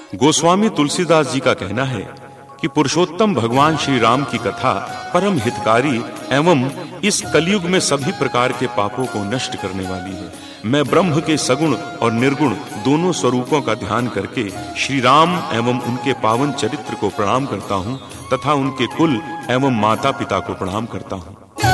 गोस्वामी तुलसीदास जी का कहना है कि पुरुषोत्तम भगवान श्री राम की कथा परम हितकारी एवं इस कलयुग में सभी प्रकार के पापों को नष्ट करने वाली है। मैं ब्रह्म के सगुण और निर्गुण दोनों स्वरूपों का ध्यान करके श्री राम एवं उनके पावन चरित्र को प्रणाम करता हूँ तथा उनके कुल एवं माता पिता को प्रणाम करता हूँ।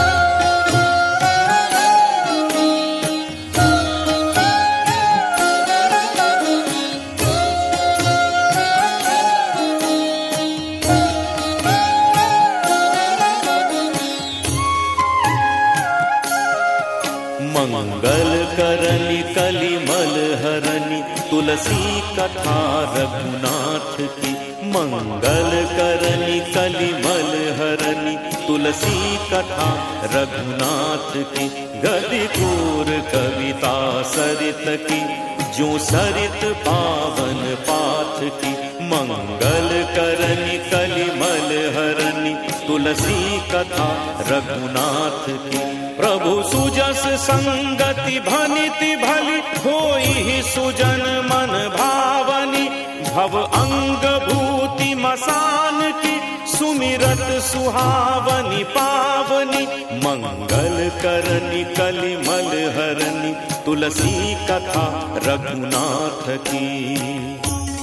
मंगल करनी कलिमल हरनी तुलसी कथा रघुनाथ की। मंगल करनी कलिमल हरनी तुलसी कथा रघुनाथ की। गदि क्रूर कविता सरित की जो सरित पावन पाठ की। मंगल करनी कलिमल हरनी तुलसी कथा रघुनाथ की। प्रभु सुजस संगति भनिति भली होई सुजन मन भावनी। भव अंग भूति मसान की सुमिरत सुहावनी पावनी। मंगल करनी कलिमल हरनी तुलसी कथा रघुनाथ की।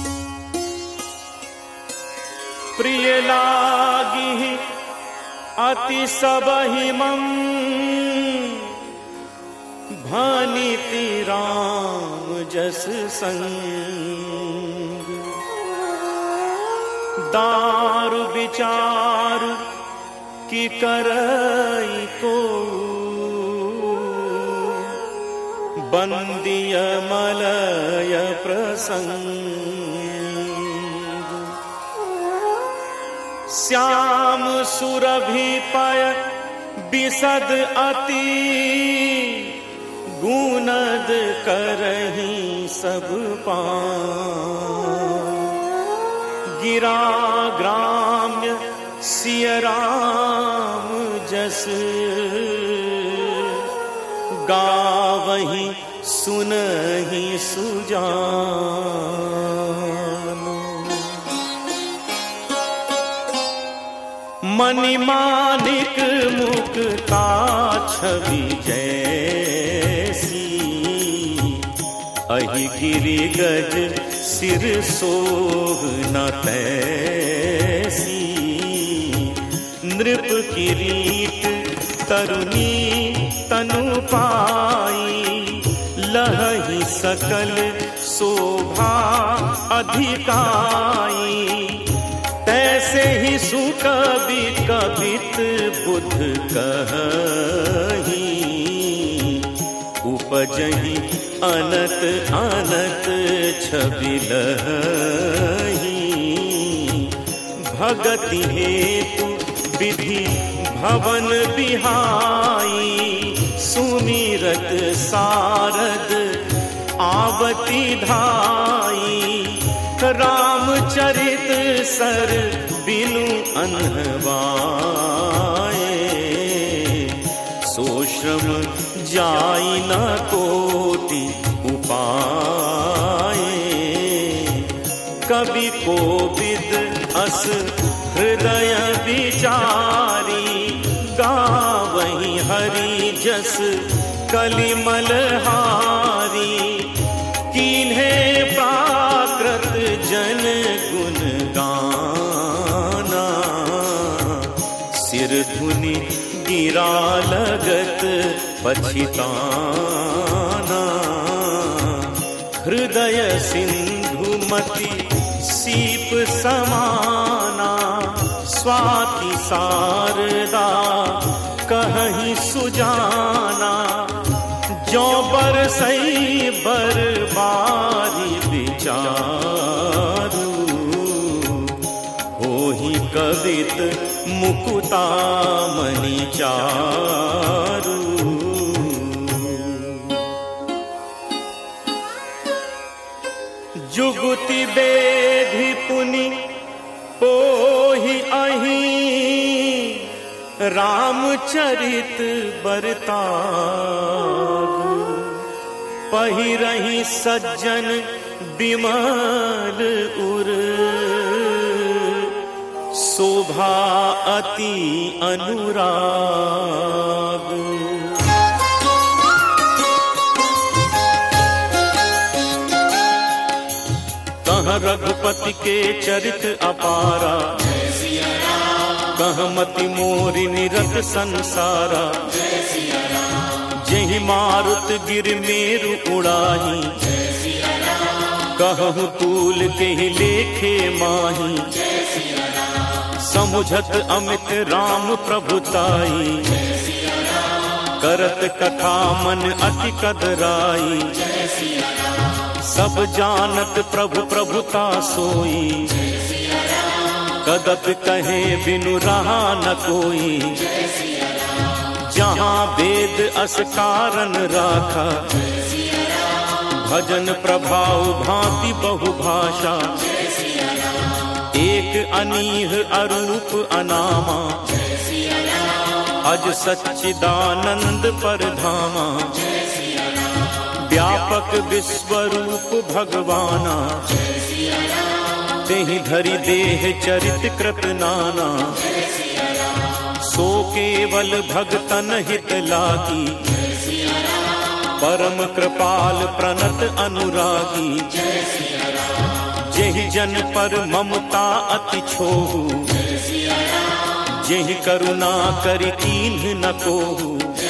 प्रिय लागी अति सबहि मम भनिति राम जस संग। दारु विचार की करई को बंदिय मलय प्रसंग। श्याम सुरभि पय बिसद अति गुनद करहि सब पार। गिरा ग्राम्य सिय राम जस गावहि सुनहि सुजान। मणिमाणिक मुक्ता छवि जैसी। अहि गिरि गज सिर सोहना तैसी। नृप किरीट तरुणी तनु पाई। लहहि सकल शोभा अधिकाई। तैसे ही सुकवि कवित बुध कहि। उपजहि अनत अनत छवि लहहि। भगति हेतु विधि भवन बिहाई। सुमिरत सारद आवती धाई। रामचरित सर बिनु अनहवाए। सो श्रम जाई न कोटि उपाय। कवि कोविद अस हृदय विचारी। गावहि हरि जस कलिमल हारी। कीन्हे प्राकृत जन गुण गाना। सिर धुनि गिरा लगत पछिताना। हृदय सिंधु मति सीप समाना। स्वाति शारदा कहीं सुजाना। जो बरसई बरबारी विचारू। होहि कवित मुकुता मणि चारू। जुगुति बेधि पुनि पोहि अहि। रामचरित बरतागु। पहिरहि सज्जन बिमल उर शोभा अति अनुराग। कह रघुपति के चरित अपारा, कह मति मोरि निरत संसारा। जहि मारुत गिर मेरु उड़ाही, कहूँ तूल के ही लेखे माही। समुझत अमित राम प्रभुताई, करत कथा मन अति कदराई। सब जानत प्रभु प्रभुता सोई, कदप कहे बिनु रहा न कोई। जहाँ वेद अस कारण राखा, भजन प्रभाव भांति बहुभाषा। एक अनीह अरूप अनामा, अज सच्चिदानंद परधामा। व्यापक विश्वरूप भगवाना, तेहि धरि देह चरित कृत नाना। सो केवल भगतन हित लागी, परम कृपाल प्रणत अनुरागी। जेहि जन पर ममता अति छोहु, जेहि करुणा करि कीन्ह न कोहु।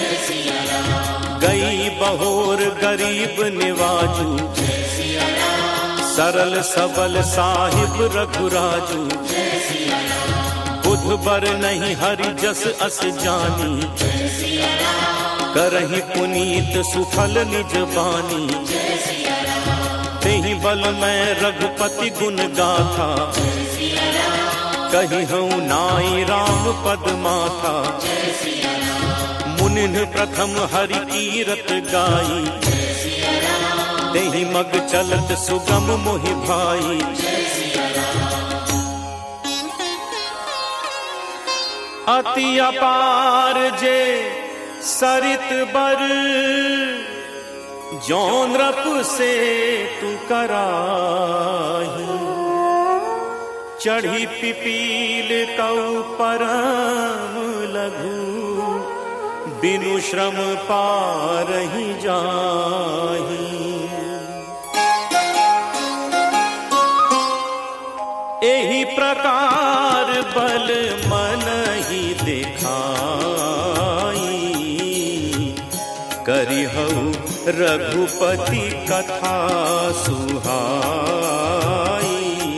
गई बहोर गरीब निवाजू, सरल सबल साहिब रघुराजू। बुध बर नहीं हरि जस अस जानी, करहि पुनीत सुफल निज बानी। तेहि बल मैं रघुपति गुण गाथा, कहि हूँ नाई राम पद माथा। मुनिन प्रथम हरि कीरत गाई, तेहि मग चलत सुगम मोहि भाई। अति अपार जे सरित बर, जौन रप से तू कराही। चढ़ी पिपील कऊ परम लघु, बिनु श्रम पारहि जाही। एहि प्रकार बल मन ही दिखाई, करिहउ रघुपति कथा सुहाई।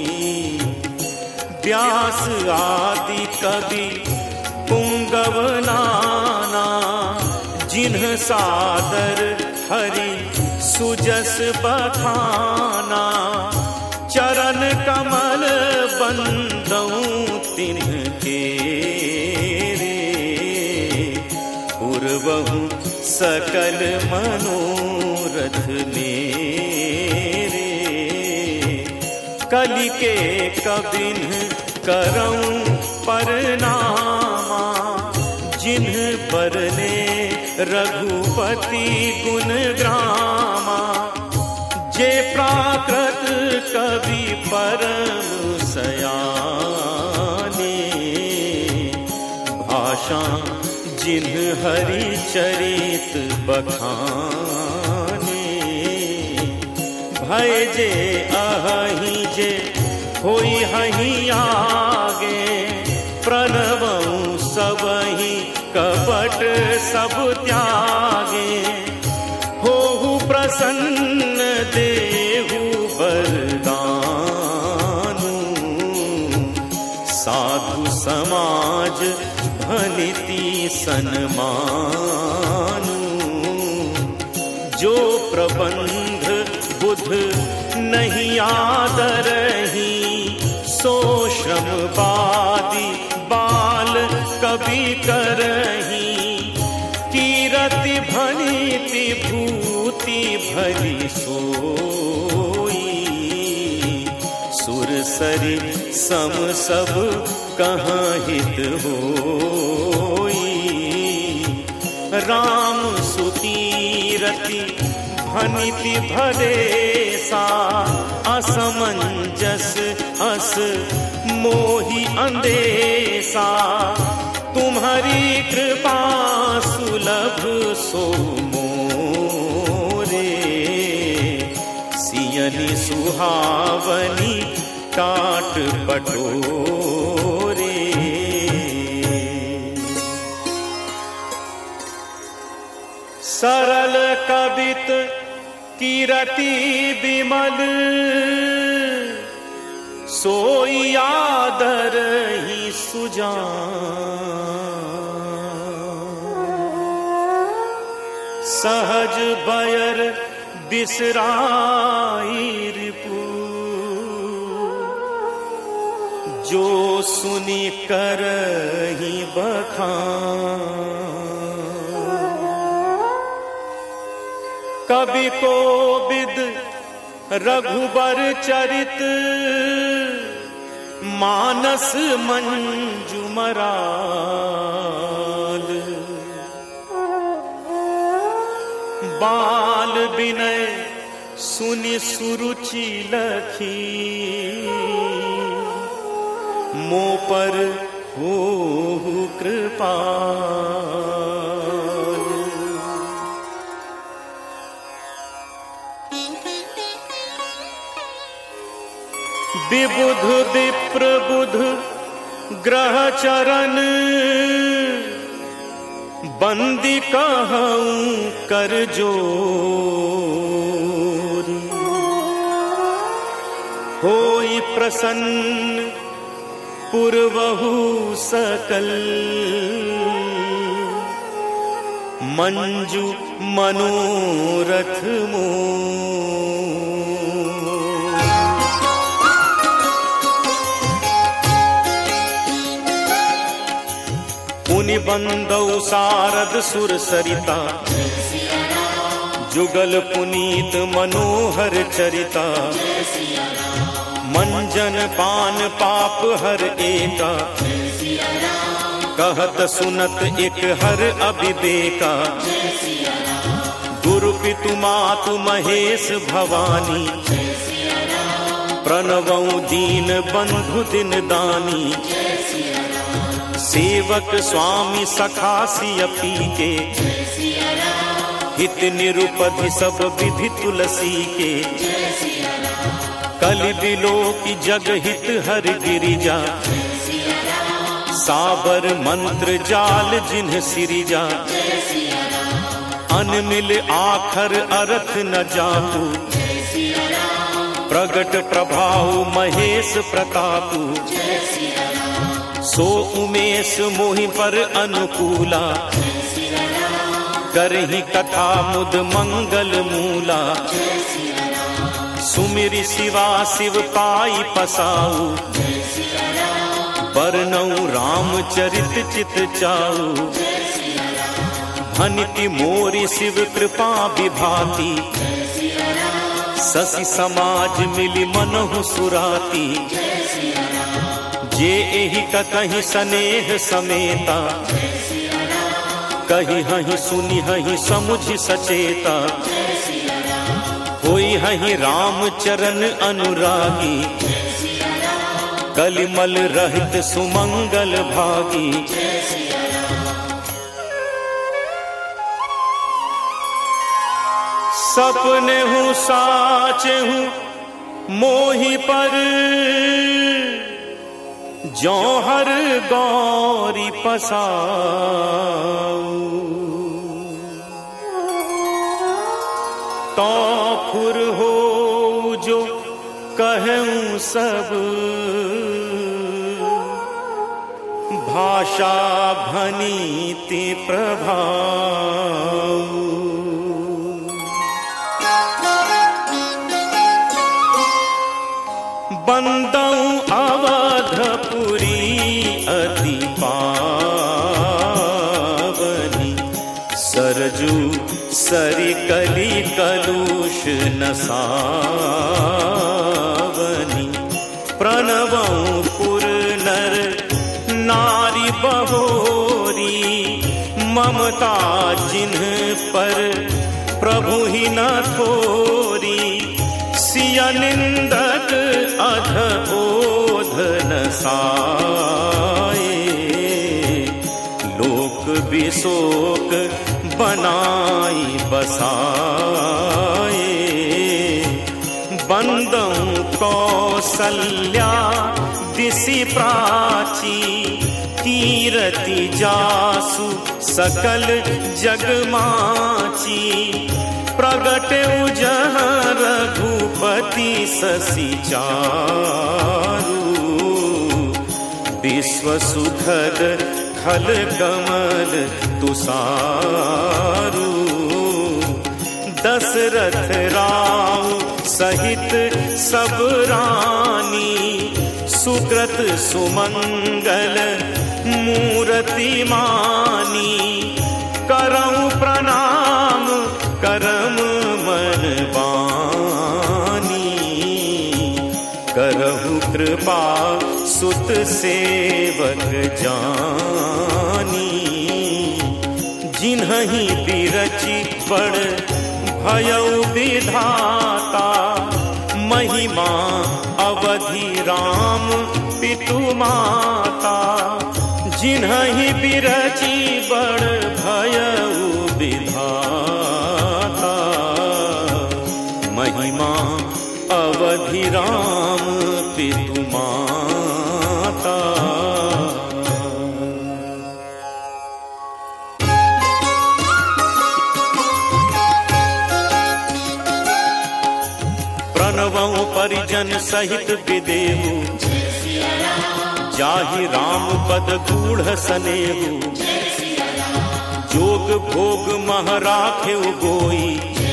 व्यास आदि कवि पुंगव नाना, जिन्ह सादर हरि सुजस बखाना। चरण कमल बंदऊं तिन्हके रे, पूर्वहु सकल मनोरथ मेरे। कलि के कबिन करऊं परनामा, जिन्ह बरने रघुपति गुण ग्रामा। जे प्राकृत कवि परम सयाने, भाषा जिन्ह हरि चरित बखाने। भय जे अहि जे होई हहि आगे, प्रणवं सबहि कपट सब त्यागे। होहु प्रसन्न देहु वरदानु, साधु समाज भनिति सन्मानु। जो प्रबंध बुध नहीं आदरही, सो श्रम बादी बाल कवि करही। कीरति भनिति भूति भली सोई, सुरसरि सम सब कहाँ हित होई। राम सुती रति भनिति भले सा असमंजस अस मोहि अंदेसा, तुम्हारी कृपा सुलभ सो मोरे, सियनि सुहावनी टाट पटोरे। सरल कवित कीरति विमल, सोई आदर ही सुजान, सहज बयर बिसराई रिपु, जो सुनी करहि बखान। कवि कोविद रघुबर चरित, मानस मंजुमराल, बाल विनय सुनि सुरुचि लखी, मो पर होहु कृपाल। विबुध विप्र बुध ग्रह चरण, बंदी कहूं कर जोरी, होई प्रसन्न पुरवहु सकल, मंजू मनोरथ मोर। पुनि बंदौ सारद सुर सरिता, जुगल पुनीत मनोहर चरिता, मंजन पान पाप हर एका, कहत सुनत एक हर अभिदेका। गुरु पितु मातु महेश भवानी, प्रणवं दीन बंधु दिन दानी। सेवक स्वामी सखा सियपी के, हित निरुपधि सब विधि तुलसी के। कलि बिलो की जग हित हर गिरिजा, साबर मंत्र जाल जिन्ह सिरिजा। अनमिल आखर अर्थ न जातु, प्रगट प्रभाव महेश प्रतापु। सो उमेश मोहि पर अनुकूला, करहि कथा मुद मंगल मूला। सुमिरि शिवा शिव पाई पसाऊ, बरनऊ रामचरित चित चाऊ। भनिति मोरि शिव कृपा विभाति, ससी समाज मिली मनहु सुराती। जे एहि कतहि स्नेह समेता, कहि हहि सुनि हहि समुझि सचेता। होई हहि राम चरण अनुरागी, कलिमल रहित सुमंगल भागी। सपने हूँ साचे हूँ मोहि पर, जौहर गौरी पसाऊ। तो फुर हो जो कहूं सब, भाषा भनीति प्रभाऊ। बंदऊ अवधपुरी अति पावनी, सरजू सरि कली कलुष नसावनी। प्रणवं पुर नर नारी बहोरी, ममता जिन्ह पर प्रभु ही न थोरी, सिया निंदक अध ओध न साए। लोक बिशोक बनाई बसाए, बंदों कौसल्या दिशि प्राची, कीरति जासु सकल जगमाची। प्रगट उजह रघुपति शशि चारु, विश्व सुखद खल कमल तुषारु। दशरथ राम सहित सब रानी, सुकृत सुमंगल मूर्ति मानी। करऊं प्रणाम करम मन बानी, करहु कृपा सुत सेवक जानी। जिन्हि बिरचि बड़ भयउ विधाता, महिमा अवधि राम पितु माता। जिन्हि बिरचि बड़ भयउ विधाता, महिमा अवधि राम पितु माता। प्रणवं परिजन सहित विदेहु, जाहि राम पद गूढ़ सनेहु। जोग भोग मह राखेउ गोई,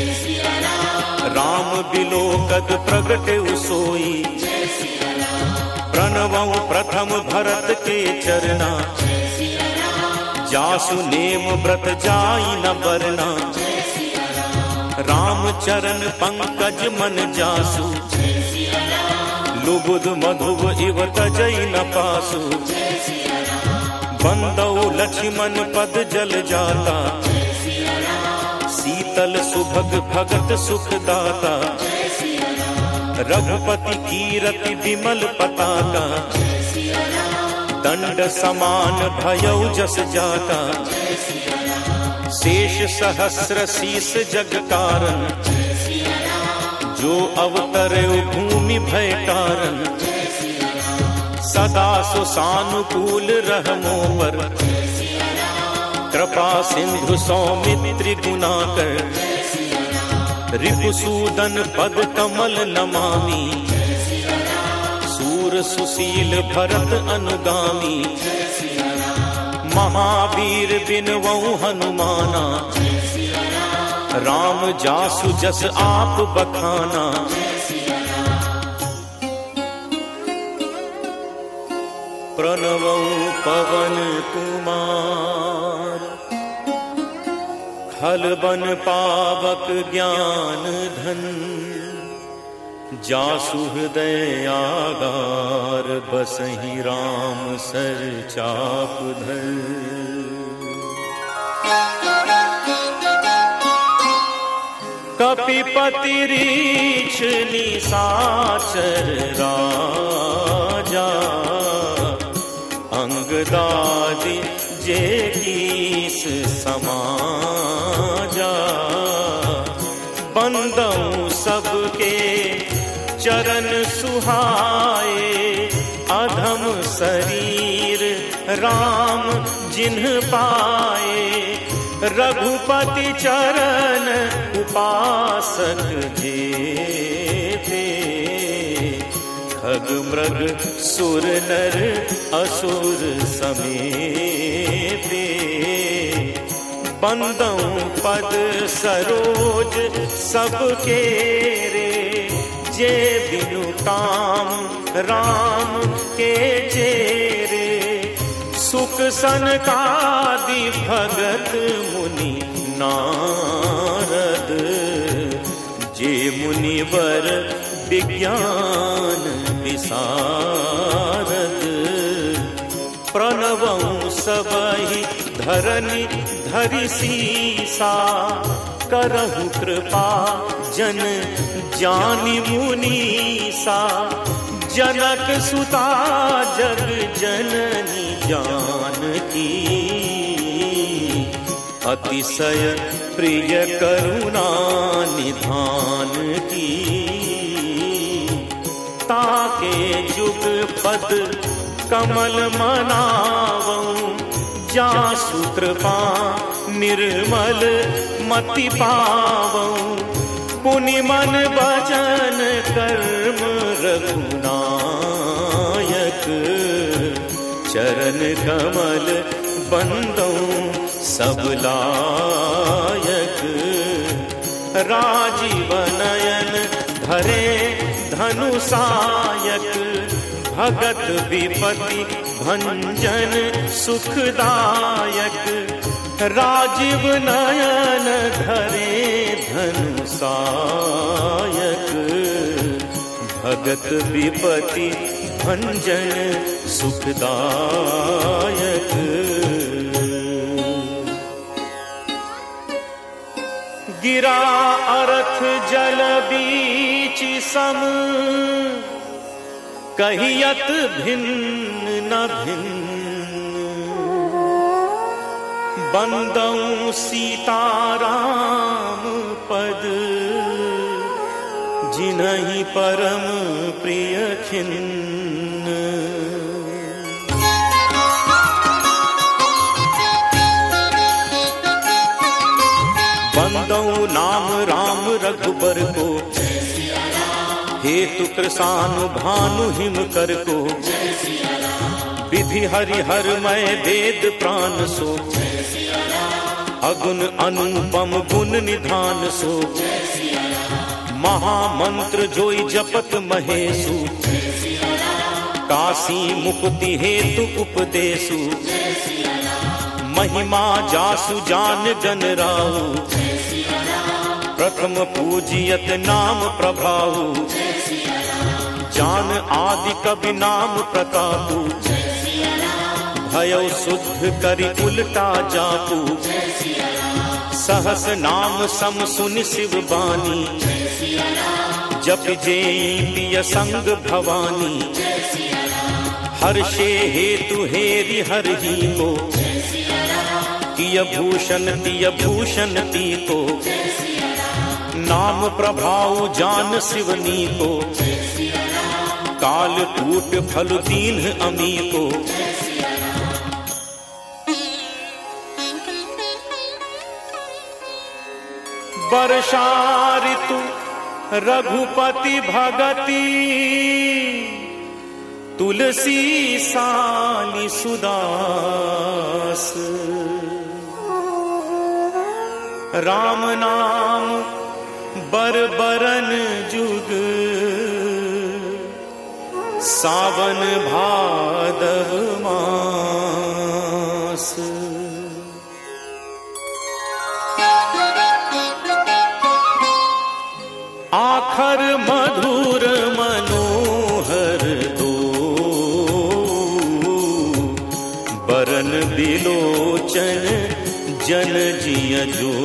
राम बिलोकत प्रगटेउ सोई। प्रणवं प्रथम भरत के चरना, जासु नेम व्रत जाई न बरना। राम चरण पंकज मन जासु, लुबुध मधुव इव तजई न पासु। बंदौ लक्ष्मण पद जल जाता, शीतल सुभग भगत सुख दाता। रघुपति कीरति विमल पताका, दंड समान भयउ जस जाता। शेष सहस्र शीस जग कारण, जो अवतरउ भूमि भय कारण। सदा सुसानुकूल रहमो पर, कृपा सिंधु सौमित्रि गुणाकर। रिपुसूदन पद कमल नमामि, सूर सुशील भरत अनुगामी। महावीर बिनवऊं हनुमाना, राम जासु जस आप बखाना। प्रणवं पवन कुमार, खल बन पावक ज्ञान धन। जासु हृदय आगार, बसहि राम सर चाप धर। कपिपति रीछ निशाचर राजा, अंगदादि जे कीस समाजा। बंदों सबके चरण सुहाए, अधम शरीर राम जिन्ह पाए। रघुपति चरण उपासक जेते, खग मृग सुर नर असुर समेते। बंदों पद सरोज सबके रे, जे बिनु काम राम के जेरे। सुख सनकादि भगत मुनि नारद, जे मुनिवर विज्ञान विशारद। प्रणवं सबहि धरनि धरि सीसा, करहु कृपा जन जानि मुनीसा। जनक सुता जग जननी जानकी, अतिशय प्रिय करुणा निधान की। ताके जुग पद कमल मनावऊं, जासु कृपा निर्मल मति पावऊं। पुनि मन भजन कर्म रघुनायक, चरण कमल बंदऊं सब लायक। राजीव नयन धरे धनुषायक, भगत विपति भंजन सुखदायक। राजीव नयन धरे धनुषायक, भगत विपति भंजन सुखदायक। गिरा अरथ जल बीच सम, कहियत भिन्न न भिन्न। बंदऊं सीताराम पद, जिन्हि परम प्रिय खिन्न। बंदऊं नाम राम रघुबर को, हेतु कृसानु भानु हिम कर को। विधि हरिहर मय वेद प्राण सो, अगुण अनुपम गुण निधान सो। महामंत्र जोई जपत महेशु, काशी मुक्ति हेतु उपदेशु। महिमा जासु जान जन राहु, प्रथम पूजियत नाम प्रभाऊ। जान आदि कवि नाम प्रतापु, भयो शुद्ध करि उल्टा जापू। सहस नाम सम सुनि शिव बानी, जप जेई पिय संग भवानी। हर्षे हेतु हेरि हरहि को, तिय भूषण तिय भूषण ती को। नाम प्रभाव जान शिवनी को, काल कूट फल दीन अमी को। वर्षा ऋतु रघुपति भगति, तुलसी साली सुदास। राम नाम बरबरन जुग, सावन भादव मास। आखर मधुर मनोहर दो, बरन बिलोचन जन जिय जो।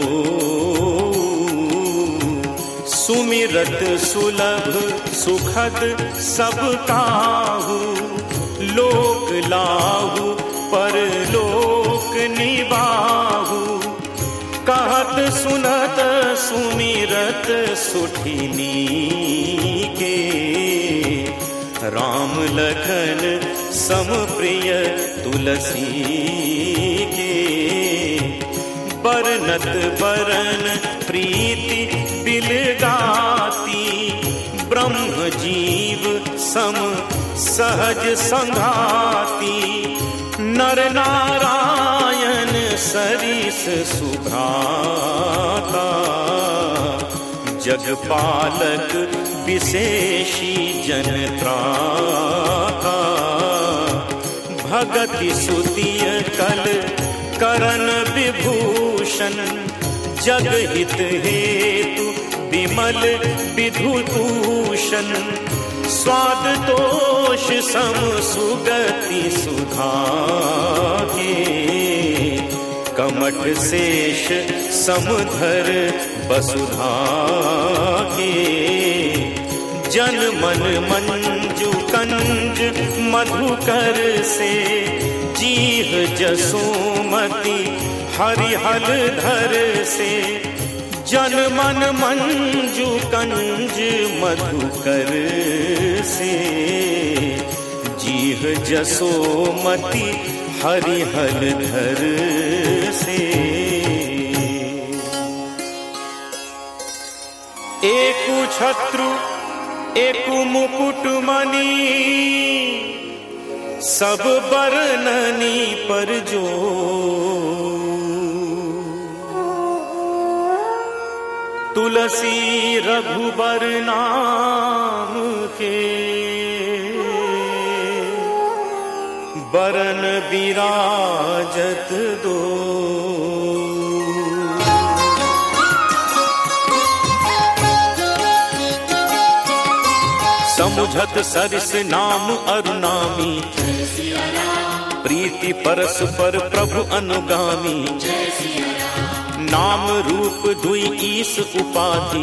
सुमिरत सुलभ सुखद सब काहू, लोक लाहू परलोक निबाहू। कहत सुनत सुमिरत सुठिनी के, राम लखन सम प्रिय तुलसी के। बरनत बरन प्रीति बिलगाती, ब्रह्म जीव सम सहज संघाती। नर नारायण सरिस सुभ्राता, जगपालक विशेषी जन त्राता। भगति सुतिय कल करन विभूषण, जगहित हेतु विमल विधुभूषण। स्वाद तोष सम सुगति सुधा के, कमठ शेष समधर वसुधा के, जन मन मंजू कंज मधुकर से, जीह जसोमति हरिहल धर से, जन मन मंजू कंज मधुकर से, जीह जसोमति हरिहल धर से। एकु छत्रु एकु मुकुट मणि, सब बरननी पर जो, तुलसी रघुबर नाम के, बरन बिराजत दो। समुझत सरिस नाम अरुनामी, प्रीति परस्पर प्रभु अनुगामी, नाम रूप दुई ईस उपाधि,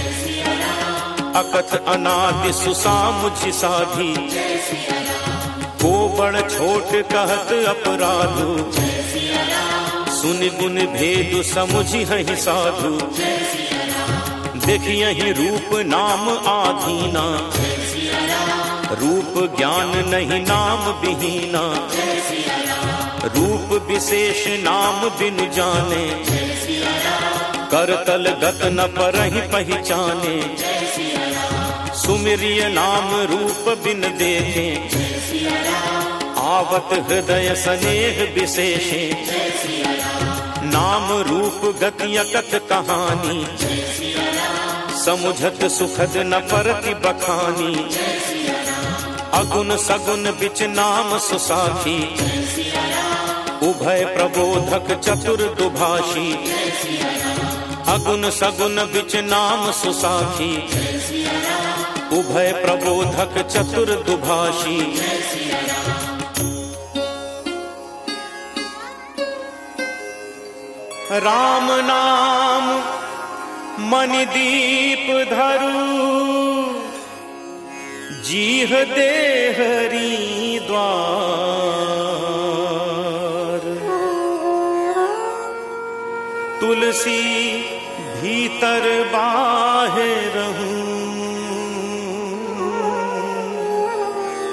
अकथ अनादि सुसामुझ साधी, को बड़ छोट कहत अपराधु, सुन गुण भेद समुझि हहि साधु, देखियहि रूप नाम आधीना, रूप ज्ञान नहीं नाम विहीना, रूप विशेष नाम बिनु जाने, करतल गत न परहि पहचाने, सुमिरिय नाम रूप बिन देखे, आवत हृदय स्नेह विशेषे, नाम रूप गति अकथ कहानी, समुझत सुखद न परति बखानी, अगुण सगुण बिच नाम सुसाखी, उभय प्रबोधक चतुर दुभाषी, अगुण सगुण बिच नाम सुसाखी, उभय प्रबोधक चतुर दुभाषी। राम नाम मणि दीप धरु, जीह देहरी द्वार, तुलसी भीतर बाहिर रहूं,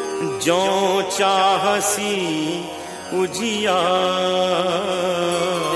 जो चाहसी उजियार।